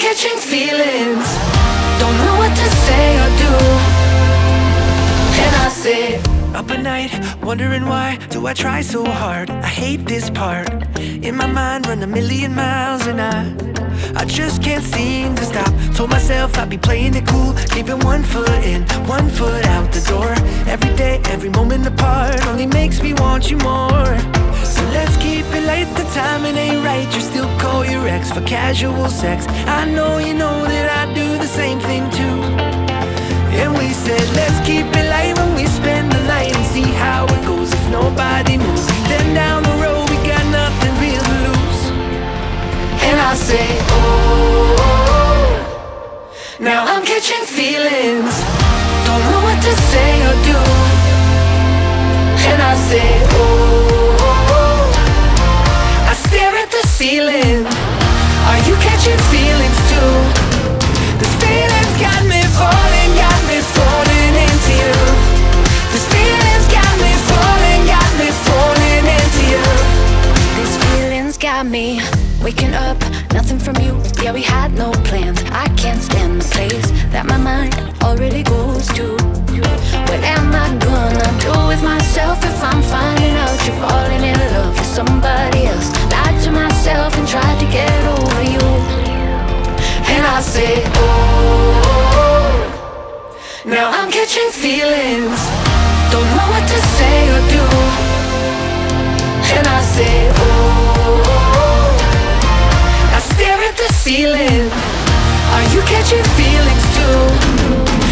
catching feelings, don't know what to say or do. And I say, up at night, wondering why do I try so hard? I hate this part. In my mind, run a million miles and I just can't seem to stop. Told myself I'd be playing it cool, keeping one foot in, one foot out the door. Every day, every moment apart only makes me want you more. So let's keep it light, the timing ain't right. You still call your ex for casual sex. I know you know that I do the same thing too. And we said let's keep it light when we spend the night and see how it goes. If nobody knows, then down the road we got nothing real to lose. and I say, oh, now I'm catching feelings, don't know what to say or do. And I say, oh, I stare at the ceiling, are you catching feelings too? This feeling's got me falling into you. This feeling's got me falling into you. These feelings got me waking up, nothing from you. Yeah, we had no plans. I can't stand the place that my mind already goes to. What am I gonna do with myself if I'm finding out you're falling in love with somebody else? Lied to myself and tried to get over you. And I say, oh, now I'm catching feelings, don't know what to say or do. And I say, oh, I stare at the ceiling, are you catching feelings too?